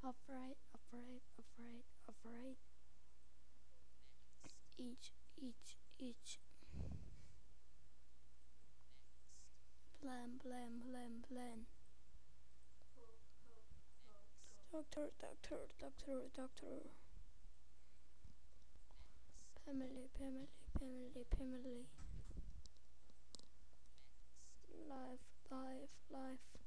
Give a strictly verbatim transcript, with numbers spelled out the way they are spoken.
afraid, afraid, afraid, afraid. Each, each, each. Plan, plan, plan, plan. Doctor, doctor, doctor, doctor. Family, family, family, family. Life, life, life.